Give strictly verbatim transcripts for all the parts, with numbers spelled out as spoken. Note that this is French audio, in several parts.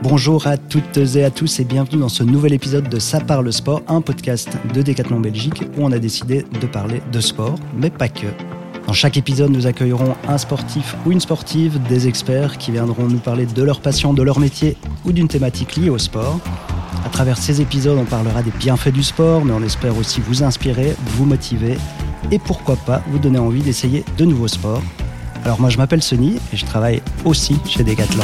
Bonjour à toutes et à tous et bienvenue dans ce nouvel épisode de Ça parle sport, un podcast de Decathlon Belgique où on a décidé de parler de sport, mais pas que. Dans chaque épisode, nous accueillerons un sportif ou une sportive, des experts qui viendront nous parler de leur passion, de leur métier ou d'une thématique liée au sport. À travers ces épisodes, on parlera des bienfaits du sport, mais on espère aussi vous inspirer, vous motiver et pourquoi pas vous donner envie d'essayer de nouveaux sports. Alors moi je m'appelle Sonny et je travaille aussi chez Decathlon.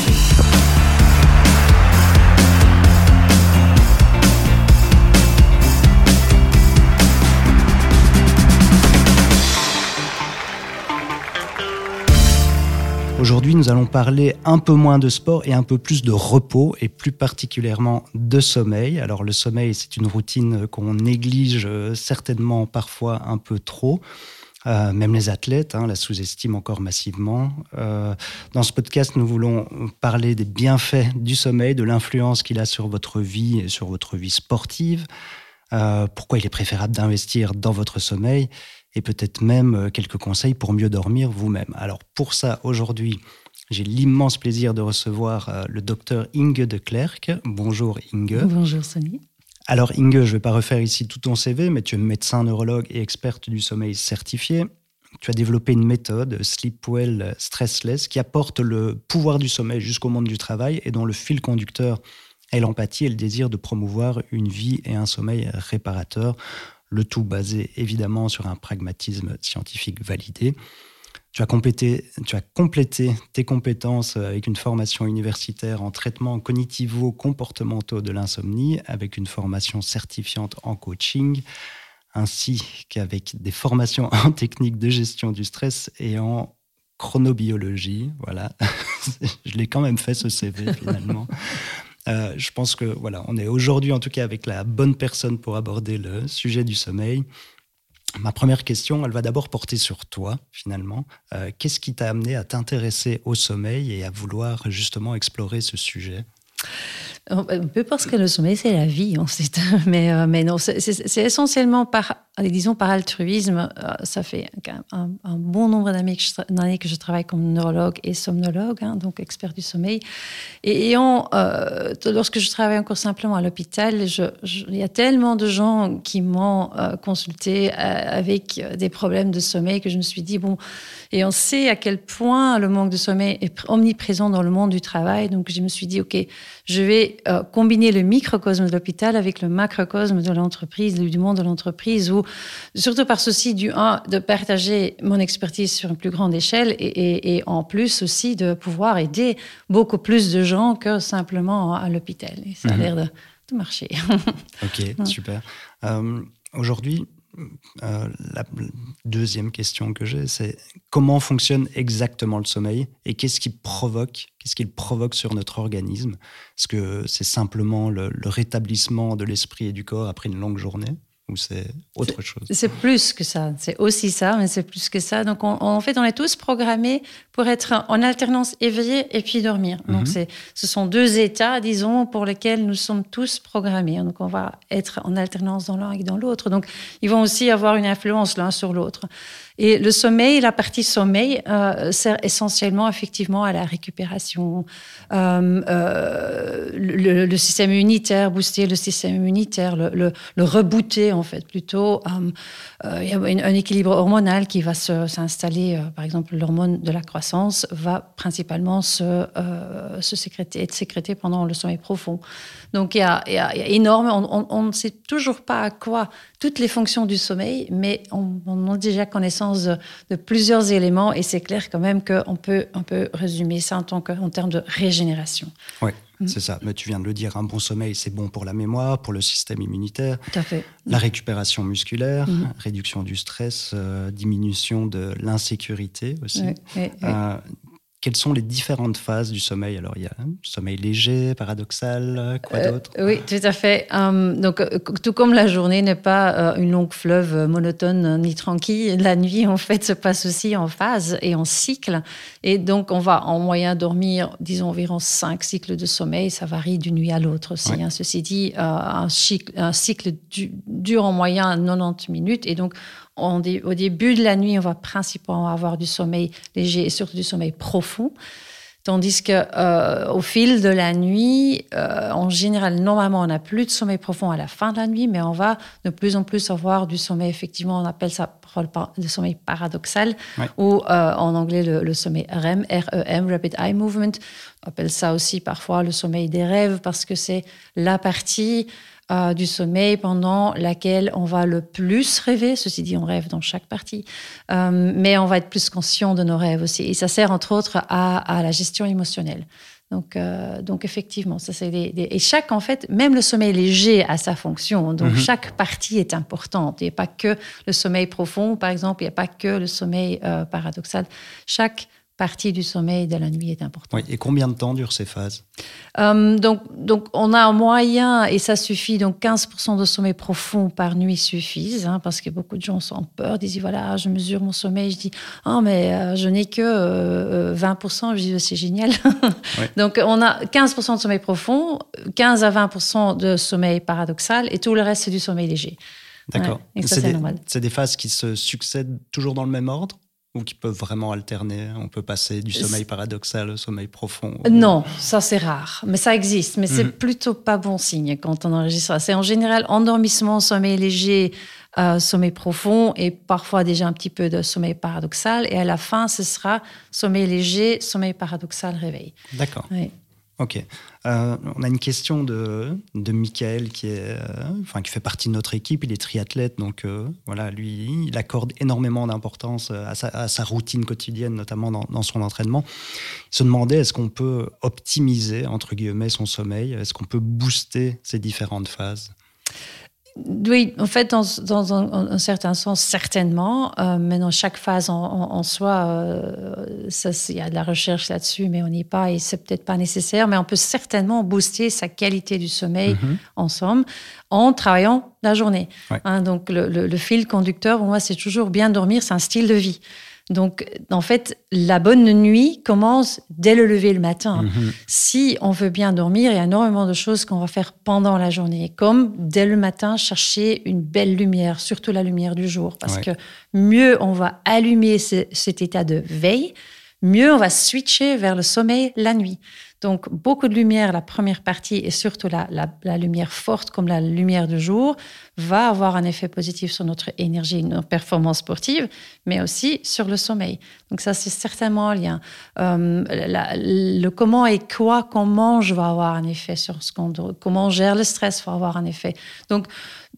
Aujourd'hui, nous allons parler un peu moins de sport et un peu plus de repos et plus particulièrement de sommeil. Alors le sommeil, c'est une routine qu'on néglige certainement parfois un peu trop. Euh, même les athlètes hein, la sous-estiment encore massivement. Euh, dans ce podcast, nous voulons parler des bienfaits du sommeil, de l'influence qu'il a sur votre vie et sur votre vie sportive, euh, pourquoi il est préférable d'investir dans votre sommeil et peut-être même quelques conseils pour mieux dormir vous-même. Alors pour ça, aujourd'hui, j'ai l'immense plaisir de recevoir euh, le docteur Inge de Clercq. Bonjour Inge. Bonjour Sonny. Alors Inge, je ne vais pas refaire ici tout ton C V, mais tu es médecin neurologue et experte du sommeil certifié. Tu as développé une méthode, Sleepwell Stressless, qui apporte le pouvoir du sommeil jusqu'au monde du travail et dont le fil conducteur est l'empathie et le désir de promouvoir une vie et un sommeil réparateur. Le tout basé évidemment sur un pragmatisme scientifique validé. Tu as, complété, tu as complété tes compétences avec une formation universitaire en traitement cognitivo-comportementaux de l'insomnie, avec une formation certifiante en coaching, ainsi qu'avec des formations en technique de gestion du stress et en chronobiologie. Voilà, je l'ai quand même fait ce C V finalement. Euh, je pense que voilà, on est aujourd'hui en tout cas avec la bonne personne pour aborder le sujet du sommeil. Ma première question, elle va d'abord porter sur toi finalement. Euh, qu'est-ce qui t'a amené à t'intéresser au sommeil et à vouloir justement explorer ce sujet ? Un peu parce que le sommeil, c'est la vie, en fait. Mais, euh, mais non, c'est, c'est, c'est essentiellement par, disons, par altruisme. Euh, ça fait un, un bon nombre d'années que, je, d'années que je travaille comme neurologue et somnologue, hein, donc expert du sommeil. Et, et on, euh, lorsque je travaille encore simplement à l'hôpital, je, je, il y a tellement de gens qui m'ont euh, consulté euh, avec des problèmes de sommeil que je me suis dit, bon, et on sait à quel point le manque de sommeil est omniprésent dans le monde du travail. Donc, je me suis dit, OK, je vais euh, combiner le microcosme de l'hôpital avec le macrocosme de l'entreprise, du monde de l'entreprise, où, surtout par souci du un, de partager mon expertise sur une plus grande échelle et, et, et en plus aussi de pouvoir aider beaucoup plus de gens que simplement à l'hôpital. Et ça a mmh. l'air de, de marcher. OK, super. Euh, aujourd'hui, Euh, la deuxième question que j'ai, c'est comment fonctionne exactement le sommeil et qu'est-ce qui provoque, qu'est-ce qu'il provoque sur notre organisme ? Est-ce que c'est simplement le, le rétablissement de l'esprit et du corps après une longue journée ou c'est autre chose ? C'est, c'est plus que ça, c'est aussi ça, mais c'est plus que ça. Donc on, en fait, on est tous programmés pour être en alternance éveillé et puis dormir. Donc mm-hmm. c'est, ce sont deux états, disons, pour lesquels nous sommes tous programmés. Donc on va être en alternance dans l'un et dans l'autre. Donc ils vont aussi avoir une influence l'un sur l'autre. Et le sommeil, la partie sommeil, euh, sert essentiellement effectivement à la récupération, euh, euh, le, le système immunitaire, booster le système immunitaire, le, le, le rebooter en fait plutôt. Euh, euh, il y a un, un équilibre hormonal qui va se, s'installer. Euh, par exemple, l'hormone de la croissance va principalement se, euh, se sécréter, être sécrétée pendant le sommeil profond. Donc il y a, il y a, il y a énorme. On, on, on ne sait toujours pas à quoi toutes les fonctions du sommeil, mais on, on a déjà connaissance De, de plusieurs éléments et c'est clair quand même qu'on peut, on peut résumer ça en, tant que, en termes de régénération. Oui, mmh. c'est ça. Mais tu viens de le dire, un bon sommeil, c'est bon pour la mémoire, pour le système immunitaire. Tout à fait. La récupération musculaire, mmh. réduction du stress, euh, diminution de l'insécurité aussi. Oui, oui, oui. Euh, Quelles sont les différentes phases du sommeil ? Alors, il y a un sommeil léger, paradoxal, quoi euh, d'autre ? Oui, tout à fait. Um, donc, tout comme la journée n'est pas euh, une longue fleuve monotone ni tranquille, la nuit, en fait, se passe aussi en phase et en cycle. Et donc, on va en moyenne dormir, disons, environ cinq cycles de sommeil. Ça varie d'une nuit à l'autre aussi. Ouais. Hein. Ceci dit, euh, un, cycle, un cycle du, dure en moyenne quatre-vingt-dix minutes. Et donc, on dit, au début de la nuit, on va principalement avoir du sommeil léger et surtout du sommeil profond. Tandis que euh, au fil de la nuit, euh, en général, normalement, on n'a plus de sommeil profond à la fin de la nuit, mais on va de plus en plus avoir du sommeil, effectivement, on appelle ça le sommeil paradoxal, ouais. ou euh, en anglais le, le sommeil R E M, R E M, Rapid Eye Movement. On appelle ça aussi parfois le sommeil des rêves, parce que c'est la partie euh, du sommeil pendant laquelle on va le plus rêver. Ceci dit, on rêve dans chaque partie, euh, mais on va être plus conscient de nos rêves aussi. Et ça sert entre autres à, à la gestion émotionnelle. Donc, euh, donc effectivement, ça c'est des, des... et chaque en fait, même le sommeil léger a sa fonction. Donc mm-hmm. chaque partie est importante. Il n'y a pas que le sommeil profond, par exemple. Il n'y a pas que le sommeil euh, paradoxal. Chaque partie du sommeil de la nuit est importante. Oui, et combien de temps durent ces phases? euh, donc, donc, on a en moyen, et ça suffit, donc quinze pour cent de sommeil profond par nuit suffisent, hein, parce que beaucoup de gens sont en peur, disent, voilà, je mesure mon sommeil, je dis, oh, mais euh, je n'ai que euh, vingt pour cent, je dis, c'est génial. Oui. Donc, on a quinze pour cent de sommeil profond, quinze à vingt pour cent de sommeil paradoxal, et tout le reste, c'est du sommeil léger. D'accord. Ouais, ça, c'est, c'est, des, normal. c'est des phases qui se succèdent toujours dans le même ordre? Ou qui peuvent vraiment alterner? On peut passer du sommeil paradoxal au sommeil profond? Ou... Non, ça c'est rare, mais ça existe. Mais mm-hmm. c'est plutôt pas bon signe quand on enregistre ça. C'est en général endormissement, sommeil léger, euh, sommeil profond et parfois déjà un petit peu de sommeil paradoxal. Et à la fin, ce sera sommeil léger, sommeil paradoxal, réveil. D'accord. Oui. Ok. Euh, on a une question de, de Michael qui, est, euh, enfin, qui fait partie de notre équipe. Il est triathlète, donc euh, voilà, lui, il accorde énormément d'importance à sa, à sa routine quotidienne, notamment dans, dans son entraînement. Il se demandait, est-ce qu'on peut optimiser, entre guillemets, son sommeil? Est-ce qu'on peut booster ces différentes phases? Oui, en fait, dans, dans un, un certain sens, certainement. Euh, mais dans chaque phase en, en, en soi, euh, il y a de la recherche là-dessus, mais on n'y est pas et c'est peut-être pas nécessaire. Mais on peut certainement booster sa qualité du sommeil mm-hmm. ensemble en travaillant la journée. Ouais. Hein, donc, le, le, le fil conducteur, pour moi, c'est toujours bien dormir, c'est un style de vie. Donc, en fait, la bonne nuit commence dès le lever le matin. Mmh. Si on veut bien dormir, il y a énormément de choses qu'on va faire pendant la journée, comme dès le matin, chercher une belle lumière, surtout la lumière du jour, parce ouais. que mieux on va allumer ce, cet état de veille, mieux on va switcher vers le sommeil la nuit. Donc, beaucoup de lumière, la première partie, et surtout la, la, la lumière forte comme la lumière du jour, va avoir un effet positif sur notre énergie, notre performance sportive, mais aussi sur le sommeil. Donc ça, c'est certainement en lien. Euh, la, le comment et quoi qu'on mange va avoir un effet sur ce qu'on... Comment on gère le stress va avoir un effet. Donc,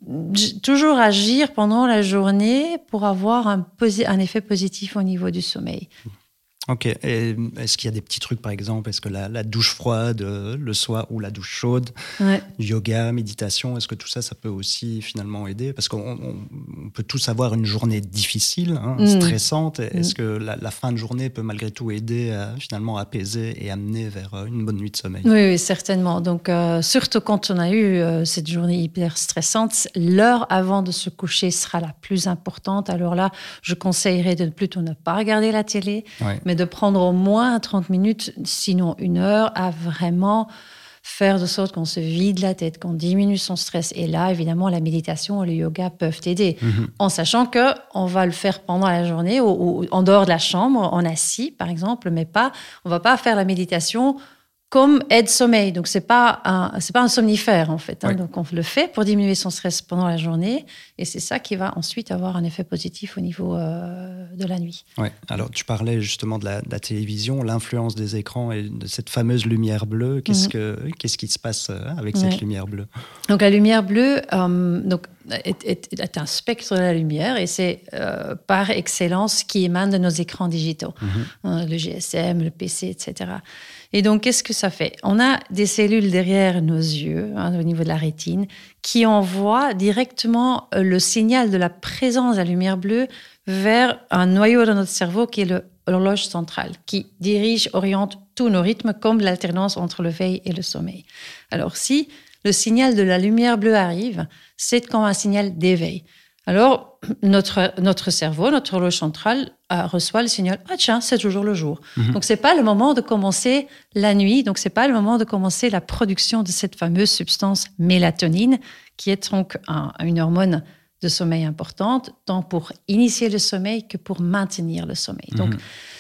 j- toujours agir pendant la journée pour avoir un, posi- un effet positif au niveau du sommeil. Ok. Et est-ce qu'il y a des petits trucs, par exemple, est-ce que la, la douche froide euh, le soir ou la douche chaude, ouais. yoga, méditation, est-ce que tout ça, ça peut aussi finalement aider? Parce qu'on on, on peut tous avoir une journée difficile, hein, mmh. stressante. Est-ce mmh. que la, la fin de journée peut malgré tout aider à finalement apaiser et amener vers une bonne nuit de sommeil? Oui, oui, certainement. Donc, euh, surtout quand on a eu euh, cette journée hyper stressante, l'heure avant de se coucher sera la plus importante. Alors là, je conseillerais de plutôt ne pas regarder la télé, ouais. mais de prendre au moins trente minutes, sinon une heure, à vraiment faire de sorte qu'on se vide la tête, qu'on diminue son stress. Et là, évidemment, la méditation et le yoga peuvent aider, mmh. en sachant qu'on va le faire pendant la journée, ou, ou en dehors de la chambre, en assis, par exemple, mais pas, on ne va pas faire la méditation comme aide-sommeil. Donc, ce n'est pas, pas un somnifère, en fait. Hein. Oui. Donc, on le fait pour diminuer son stress pendant la journée. Et c'est ça qui va ensuite avoir un effet positif au niveau euh, de la nuit. Oui. Alors, tu parlais justement de la, de la télévision, l'influence des écrans et de cette fameuse lumière bleue. Qu'est-ce, mmh. que, qu'est-ce qui se passe avec cette ouais. lumière bleue? Donc, la lumière bleue euh, donc, est, est, est un spectre de la lumière et c'est euh, par excellence qui émane de nos écrans digitaux. Mmh. Hein, le G S M, le P C, et cetera. Et donc, qu'est-ce que ça fait? On a des cellules derrière nos yeux, hein, au niveau de la rétine, qui envoient directement le signal de la présence de la lumière bleue vers un noyau de notre cerveau qui est le, l'horloge centrale, qui dirige, oriente tous nos rythmes, comme l'alternance entre le veille et le sommeil. Alors, si le signal de la lumière bleue arrive, c'est comme un signal d'éveil. Alors, notre, notre cerveau, notre horloge centrale, euh, reçoit le signal « Ah tiens, c'est toujours le jour mmh. ». Donc, ce n'est pas le moment de commencer la nuit, donc ce n'est pas le moment de commencer la production de cette fameuse substance mélatonine, qui est donc un, une hormone de sommeil importante, tant pour initier le sommeil que pour maintenir le sommeil. Donc, mmh.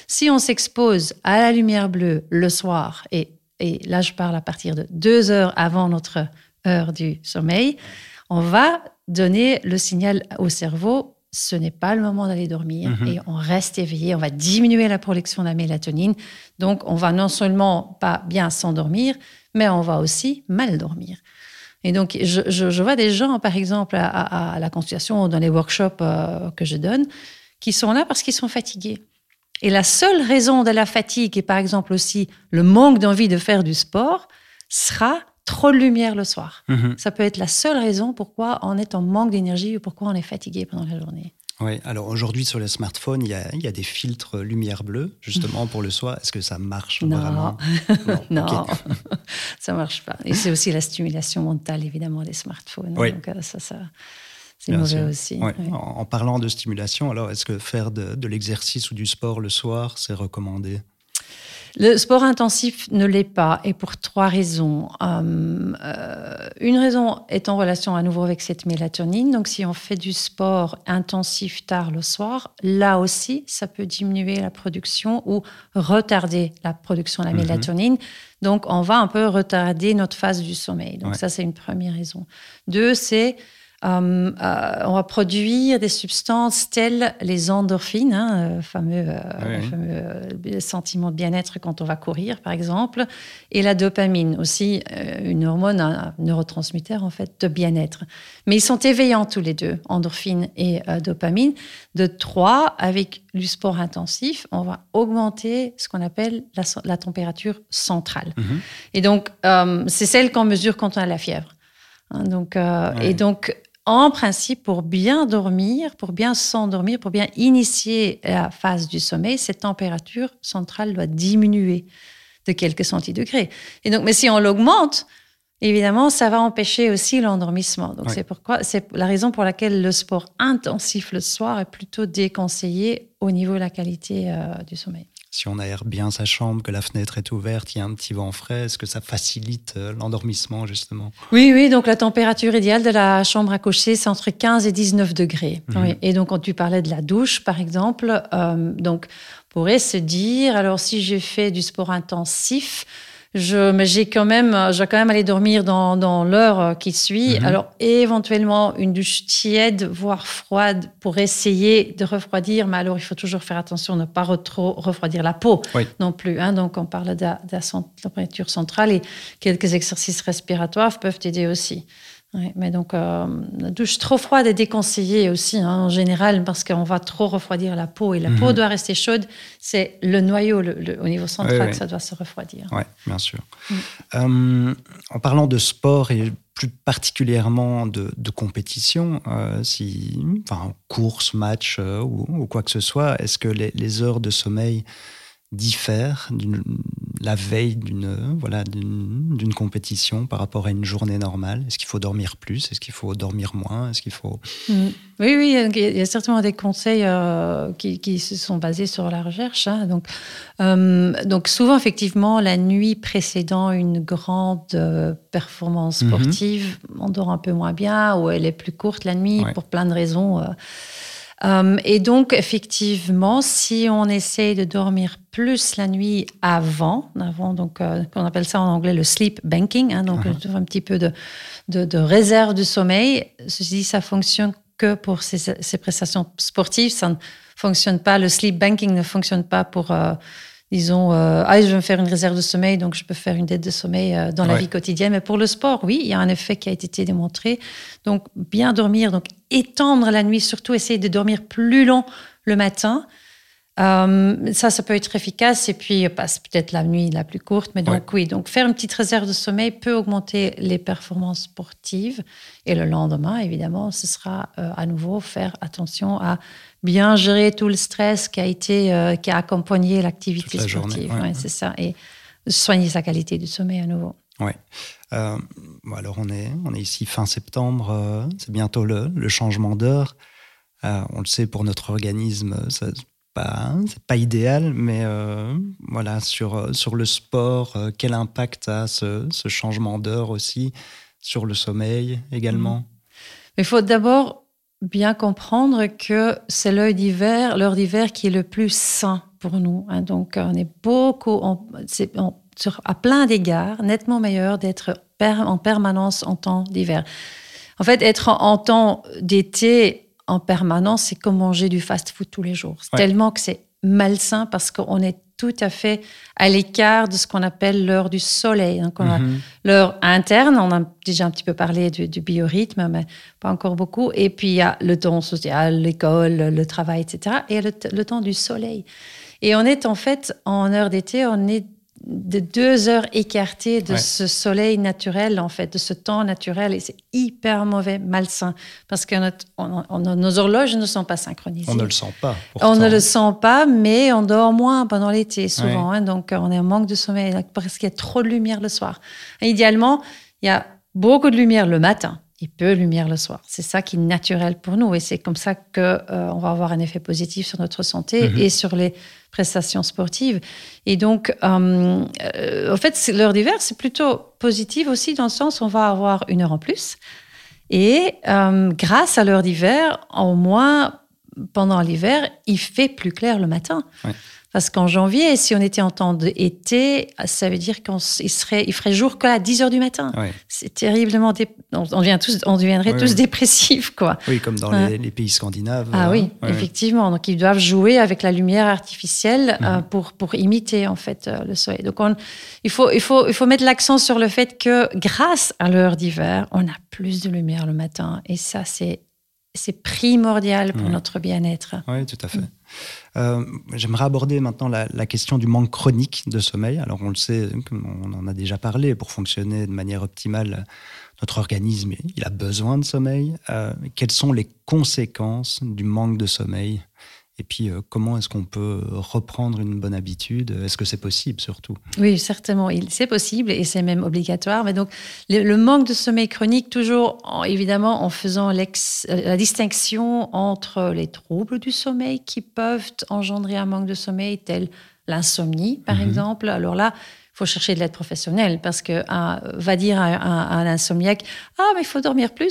Si on s'expose à la lumière bleue le soir, et, et là je parle à partir de deux heures avant notre heure du sommeil, on va donner le signal au cerveau, ce n'est pas le moment d'aller dormir, mm-hmm. et on reste éveillé, on va diminuer la production de la mélatonine, donc on va non seulement pas bien s'endormir, mais on va aussi mal dormir. Et donc, je, je, je vois des gens, par exemple, à, à, à la consultation ou dans les workshops euh, que je donne, qui sont là parce qu'ils sont fatigués. Et la seule raison de la fatigue, et par exemple aussi le manque d'envie de faire du sport, sera trop de lumière le soir. Mm-hmm. Ça peut être la seule raison pourquoi on est en manque d'énergie ou pourquoi on est fatigué pendant la journée. Oui, alors aujourd'hui sur les smartphones, il y a, il y a des filtres lumière bleue, justement pour le soir. Est-ce que ça marche non. vraiment? Non, non. Okay. Ça ne marche pas. Et c'est aussi la stimulation mentale, évidemment, des smartphones. Oui. Donc ça, ça, c'est Bien mauvais sûr. aussi. Oui. Oui. En, en parlant de stimulation, alors est-ce que faire de, de l'exercice ou du sport le soir, c'est recommandé? Le sport intensif ne l'est pas, et pour trois raisons. Euh, euh, une raison est en relation à nouveau avec cette mélatonine. Donc, si on fait du sport intensif tard le soir, là aussi, ça peut diminuer la production ou retarder la production de la mélatonine. Mm-hmm. Donc, on va un peu retarder notre phase du sommeil. Donc, ouais. Ça, c'est une première raison. Deux, c'est Euh, euh, on va produire des substances telles les endorphines, hein, le fameux, euh, oui. fameux euh, sentiment de bien-être quand on va courir, par exemple, et la dopamine, aussi euh, une hormone, un neurotransmetteur en fait de bien-être. Mais ils sont éveillants tous les deux, endorphines et euh, dopamine. De trois, avec du sport intensif, on va augmenter ce qu'on appelle la, la température centrale. Mm-hmm. Et donc, euh, c'est celle qu'on mesure quand on a la fièvre. Hein, donc, euh, oui. Et donc, en principe, pour bien dormir, pour bien s'endormir, pour bien initier la phase du sommeil, cette température centrale doit diminuer de quelques centidegrés. Et donc, mais si on l'augmente, évidemment, ça va empêcher aussi l'endormissement. Donc, oui. c'est pourquoi, c'est la raison pour laquelle le sport intensif le soir est plutôt déconseillé au niveau de la qualité euh, du sommeil. Si on aère bien sa chambre, que la fenêtre est ouverte, il y a un petit vent frais, est-ce que ça facilite l'endormissement, justement? Oui, oui, donc la température idéale de la chambre à coucher, c'est entre quinze et dix-neuf degrés. Mmh. Oui. Et donc, quand tu parlais de la douche, par exemple, euh, donc, on pourrait se dire, alors si j'ai fait du sport intensif, je, mais j'ai quand même, je vais quand même aller dormir dans, dans l'heure qui suit. Mmh. Alors, éventuellement, une douche tiède, voire froide, pour essayer de refroidir. Mais alors, il faut toujours faire attention à ne pas re- trop refroidir la peau oui. non plus. Hein. Donc, on parle de la, de la température centrale et quelques exercices respiratoires peuvent aider aussi. Oui, mais donc, euh, la douche trop froide est déconseillée aussi, hein, en général, parce qu'on va trop refroidir la peau. Et la mmh. peau doit rester chaude. C'est le noyau, le, le, au niveau central, oui, oui. que ça doit se refroidir. Oui, bien sûr. Mmh. Euh, en parlant de sport et plus particulièrement de, de compétition, euh, si, enfin, course, match euh, ou, ou quoi que ce soit, est-ce que les, les heures de sommeil diffèrent d'une, la veille d'une, voilà, d'une, d'une compétition par rapport à une journée normale? Est-ce qu'il faut dormir plus? Est-ce qu'il faut dormir moins? Est-ce qu'il faut... Mmh. Oui, oui, il y a certainement des conseils euh, qui, qui se sont basés sur la recherche. Hein. Donc, euh, donc, souvent, effectivement, la nuit précédant une grande euh, performance sportive, mmh. on dort un peu moins bien ou elle est plus courte la nuit ouais. pour plein de raisons. Euh, Um, et donc, effectivement, si on essaie de dormir plus la nuit avant, avant donc, euh, on appelle ça en anglais le sleep banking, hein, donc uh-huh. un petit peu de, de, de réserve du sommeil, ceci dit, ça fonctionne que pour ces, ces prestations sportives, ça ne fonctionne pas, le sleep banking ne fonctionne pas pour... Euh, disons, euh, ah, je vais me faire une réserve de sommeil, donc je peux faire une dette de sommeil euh, dans ouais. la vie quotidienne. Mais pour le sport, oui, il y a un effet qui a été démontré. Donc, bien dormir, donc étendre la nuit, surtout essayer de dormir plus long le matin. Euh, ça, ça peut être efficace. Et puis, bah, c'est peut-être la nuit la plus courte. Mais donc, ouais. oui, donc faire une petite réserve de sommeil peut augmenter les performances sportives. Et le lendemain, évidemment, ce sera euh, à nouveau faire attention à bien gérer tout le stress qui a été, euh, qui a accompagné l'activité sportive. Journée, ouais, ouais, ouais. C'est ça. Et soigner sa qualité du sommeil à nouveau. Oui. Euh, alors, on est, on est ici fin septembre. Euh, c'est bientôt le, le changement d'heure. Euh, on le sait, pour notre organisme, ça, c'est pas, c'est pas idéal. Mais euh, voilà, sur, sur le sport, euh, quel impact a ce, ce changement d'heure aussi sur le sommeil également? Il faut d'abord bien comprendre que c'est l'heure d'hiver, l'heure d'hiver qui est le plus sain pour nous. Hein. Donc, on est beaucoup, on, c'est, on, sur, à plein d'égards, nettement meilleur d'être per, en permanence en temps d'hiver. En fait, être en, en temps d'été en permanence, c'est comme manger du fast-food tous les jours. C'est ouais. tellement que c'est malsain parce qu'on est tout à fait à l'écart de ce qu'on appelle l'heure du soleil. Donc, on a mm-hmm. l'heure interne, on a déjà un petit peu parlé du, du biorhythme, mais pas encore beaucoup. Et puis, il y a le temps social, l'école, le travail, et cetera. Et le, le temps du soleil. Et on est en fait, en heure d'été, on est de deux heures écartées de ouais. ce soleil naturel, en fait, de ce temps naturel. Et c'est hyper mauvais, malsain, parce que notre, on, on, nos horloges ne sont pas synchronisées. On ne le sent pas, pourtant. On ne le sent pas, mais on dort moins pendant l'été, souvent. Ouais. Hein, donc, on est en manque de sommeil, parce qu'il y a trop de lumière le soir. Et idéalement, il y a beaucoup de lumière le matin et peu de lumière le soir. C'est ça qui est naturel pour nous. Et c'est comme ça qu'on euh, va avoir un effet positif sur notre santé mm-hmm. et sur les prestations sportives. Et donc, euh, euh, en fait, l'heure d'hiver, c'est plutôt positif aussi dans le sens où on va avoir une heure en plus. Et euh, grâce à l'heure d'hiver, au moins, pendant l'hiver, il fait plus clair le matin. Ouais. Parce qu'en janvier, si on était en temps d'été, ça veut dire qu'il serait, il ferait jour qu'à dix heures du matin. Oui. C'est terriblement... Dé... On, on, devient tous, on deviendrait oui, tous oui. dépressifs, quoi. Oui, comme dans hein. les, les pays scandinaves. Ah euh, oui, oui, effectivement. Donc, ils doivent jouer avec la lumière artificielle mmh. euh, pour, pour imiter, en fait, euh, le soleil. Donc, on, il, faut, il, faut, il faut mettre l'accent sur le fait que, grâce à l'heure d'hiver, on a plus de lumière le matin. Et ça, c'est, c'est primordial pour mmh. notre bien-être. Oui, tout à fait. Mmh. Euh, j'aimerais aborder maintenant la, la question du manque chronique de sommeil. Alors on le sait, on en a déjà parlé, pour fonctionner de manière optimale, notre organisme, il a besoin de sommeil. Euh, quelles sont les conséquences du manque de sommeil ? Et puis, euh, comment est-ce qu'on peut reprendre une bonne habitude ? Est-ce que c'est possible, surtout ? Oui, certainement. C'est possible et c'est même obligatoire. Mais donc, le, le manque de sommeil chronique, toujours, en, évidemment, en faisant la distinction entre les troubles du sommeil qui peuvent engendrer un manque de sommeil, tel l'insomnie, par mmh. exemple. Alors là, il faut chercher de l'aide professionnelle parce que un, va dire à un, à un insomniaque « Ah, mais il faut dormir plus »,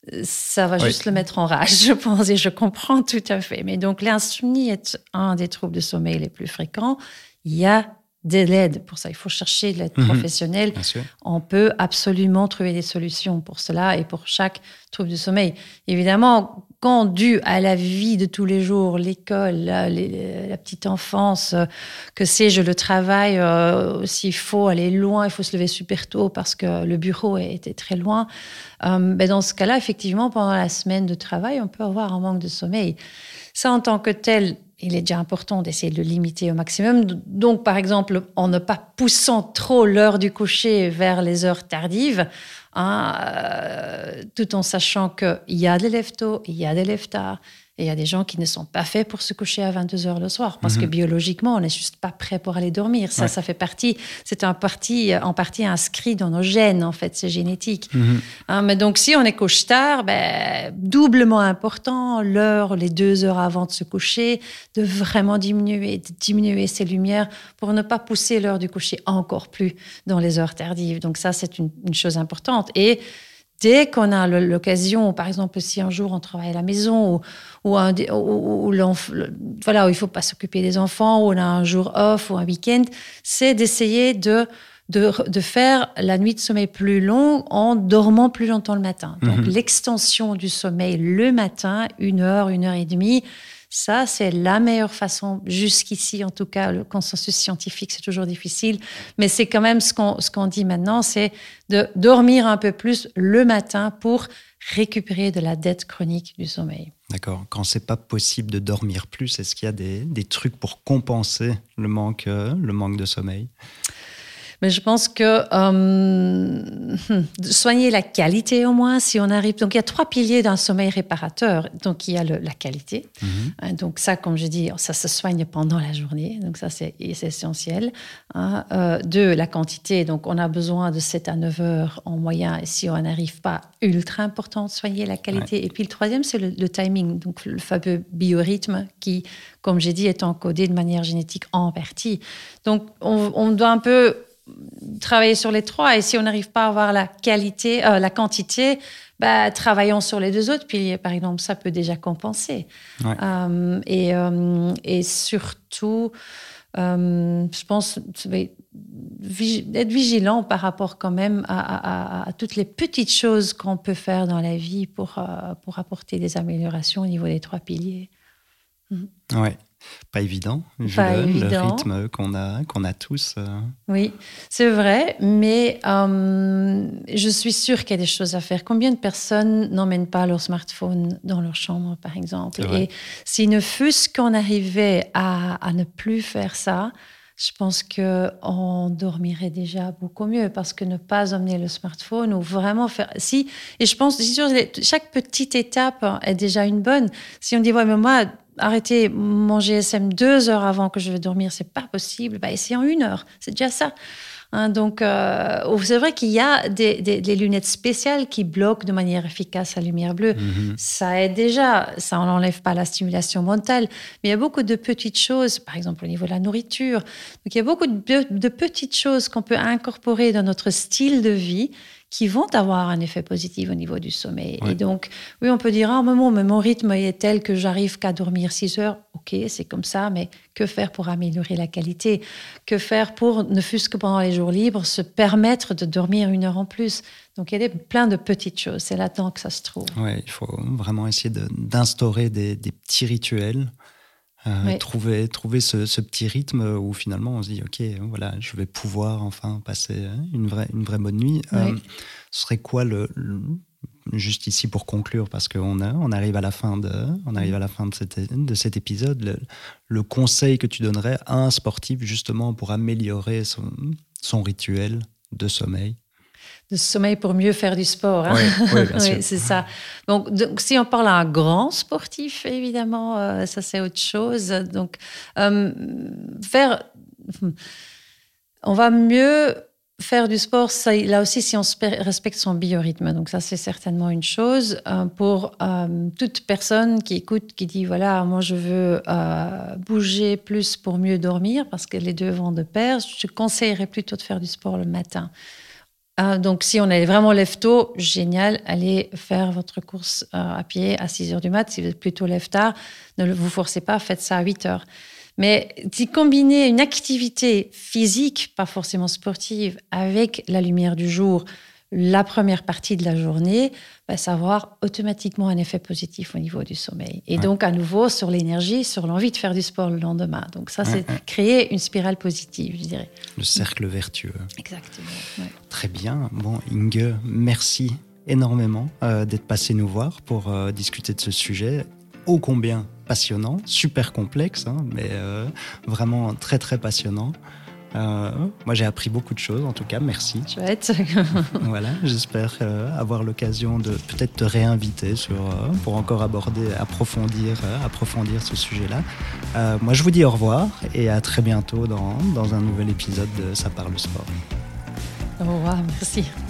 ça va oui. juste le mettre en rage, je pense, et je comprends tout à fait. Mais donc, l'insomnie est un des troubles de sommeil les plus fréquents. Il y a de l'aide pour ça. Il faut chercher de l'aide mmh, professionnelle. On peut absolument trouver des solutions pour cela et pour chaque trouble de sommeil. Évidemment, quand dû à la vie de tous les jours, l'école, la, les, la petite enfance, euh, que sais-je, le travail, euh, s'il faut aller loin, il faut se lever super tôt parce que le bureau était très loin. Euh, ben dans ce cas-là, effectivement, pendant la semaine de travail, on peut avoir un manque de sommeil. Ça, en tant que tel, il est déjà important d'essayer de le limiter au maximum. Donc, par exemple, en ne pas poussant trop l'heure du coucher vers les heures tardives, hein, euh, tout en sachant qu'il y a des lève tôt, il y a des lève tard, et il y a des gens qui ne sont pas faits pour se coucher à vingt-deux heures le soir, parce mmh. que biologiquement, on n'est juste pas prêt pour aller dormir. Ça, ouais. ça fait partie, c'est un partie, en partie inscrit dans nos gènes, en fait, c'est génétique. Mmh. Hein, mais donc, si on est couche tard, ben, doublement important, l'heure, les deux heures avant de se coucher, de vraiment diminuer, de diminuer ces lumières pour ne pas pousser l'heure du coucher encore plus dans les heures tardives. Donc ça, c'est une, une chose importante. Et dès qu'on a l'occasion, par exemple, si un jour on travaille à la maison ou, ou, un, ou, ou voilà, où il ne faut pas s'occuper des enfants, ou on a un jour off ou un week-end, c'est d'essayer de, de, de faire la nuit de sommeil plus longue en dormant plus longtemps le matin. Donc, mm-hmm. l'extension du sommeil le matin, une heure, une heure et demie, ça, c'est la meilleure façon, jusqu'ici, en tout cas, le consensus scientifique, c'est toujours difficile, mais c'est quand même ce qu'on, ce qu'on dit maintenant, c'est de dormir un peu plus le matin pour récupérer de la dette chronique du sommeil. D'accord. Quand c'est pas possible de dormir plus, est-ce qu'il y a des, des trucs pour compenser le manque, euh, le manque de sommeil ? Mais je pense que euh, soigner la qualité au moins, si on arrive... Donc, il y a trois piliers d'un sommeil réparateur. Donc, il y a le, la qualité. Mm-hmm. Donc, ça, comme je dis, ça se soigne pendant la journée. Donc, ça, c'est, c'est essentiel. Hein. Euh, deux, la quantité. Donc, on a besoin de sept à neuf heures en moyen. Et si on n'arrive pas, ultra important de soigner la qualité. Ouais. Et puis, le troisième, c'est le, le timing. Donc, le fameux biorhythme qui, comme j'ai dit, est encodé de manière génétique en partie. Donc, on, on doit un peu... travailler sur les trois. Et si on n'arrive pas à avoir la qualité, euh, la quantité, bah, travaillons sur les deux autres piliers, par exemple. Ça peut déjà compenser. Ouais. Euh, et, euh, et surtout, euh, je pense être vigilant par rapport quand même à, à, à toutes les petites choses qu'on peut faire dans la vie pour, euh, pour apporter des améliorations au niveau des trois piliers. Mmh. Ouais. Pas évident, vu Pas le, évident. le rythme qu'on a, qu'on a tous. Euh... Oui, c'est vrai, mais euh, je suis sûre qu'il y a des choses à faire. Combien de personnes n'emmènent pas leur smartphone dans leur chambre, par exemple? Et si ne fût-ce qu'on arrivait à, à ne plus faire ça, je pense qu'on dormirait déjà beaucoup mieux, parce que ne pas emmener le smartphone ou vraiment faire... Si, et je pense, que chaque petite étape est déjà une bonne. Si on dit, ouais, mais moi... arrêter mon G S M deux heures avant que je vais dormir, c'est pas possible. Bah, essayons une heure, c'est déjà ça. Hein, donc, euh, c'est vrai qu'il y a des, des, des lunettes spéciales qui bloquent de manière efficace la lumière bleue. Mm-hmm. Ça aide déjà, ça n'enlève pas la stimulation mentale, mais il y a beaucoup de petites choses, par exemple au niveau de la nourriture. Donc, il y a beaucoup de, de petites choses qu'on peut incorporer dans notre style de vie qui vont avoir un effet positif au niveau du sommeil. Ouais. Et donc, oui, on peut dire, ah, mais, bon, mais mon rythme est tel que j'arrive qu'à dormir six heures. OK, c'est comme ça, mais que faire pour améliorer la qualité? Que faire pour, ne fût-ce que pendant les jours libres, se permettre de dormir une heure en plus? Donc, il y a des, plein de petites choses. C'est là-dedans que ça se trouve. Oui, il faut vraiment essayer de, d'instaurer des, des petits rituels. Euh, oui. Trouver, trouver ce, ce petit rythme où finalement on se dit ok, voilà, je vais pouvoir enfin passer une vraie, une vraie bonne nuit. Oui. Euh, ce serait quoi le, le juste ici pour conclure, parce qu'on a, on arrive à la fin de, on arrive à la fin de, cet, de cet épisode, le, le conseil que tu donnerais à un sportif justement pour améliorer son, son rituel de sommeil? De sommeil pour mieux faire du sport. Hein? Oui, oui, bien sûr. Oui, c'est ça. Donc, donc, si on parle à un grand sportif, évidemment, euh, ça c'est autre chose. Donc, euh, faire, on va mieux faire du sport, ça, là aussi, si on respecte son biorhythme. Donc, ça, c'est certainement une chose. Euh, pour euh, toute personne qui écoute, qui dit, voilà, moi, je veux euh, bouger plus pour mieux dormir, parce que les deux vont de pair, je conseillerais plutôt de faire du sport le matin. Euh, donc, si on est vraiment lève-tôt, génial, allez faire votre course euh, à pied à six heures du mat. Si vous êtes plutôt lève-tard, ne vous forcez pas, faites ça à huit heures. Mais si combiner une activité physique, pas forcément sportive, avec la lumière du jour, la première partie de la journée, bah, ça va avoir automatiquement un effet positif au niveau du sommeil. Et ouais. donc, à nouveau, sur l'énergie, sur l'envie de faire du sport le lendemain. Donc ça, ouais, c'est ouais. créer une spirale positive, je dirais. Le cercle vertueux. Exactement. Ouais. Très bien. Bon, Inge, merci énormément euh, d'être passée nous voir pour euh, discuter de ce sujet ô combien passionnant, super complexe, hein, mais euh, vraiment très, très passionnant. Euh, moi, j'ai appris beaucoup de choses, en tout cas, merci. Chouette. Voilà, j'espère euh, avoir l'occasion de peut-être te réinviter sur, euh, pour encore aborder, approfondir, euh, approfondir ce sujet-là. Euh, moi, je vous dis au revoir et à très bientôt dans, dans un nouvel épisode de Ça parle sport. Au revoir, merci.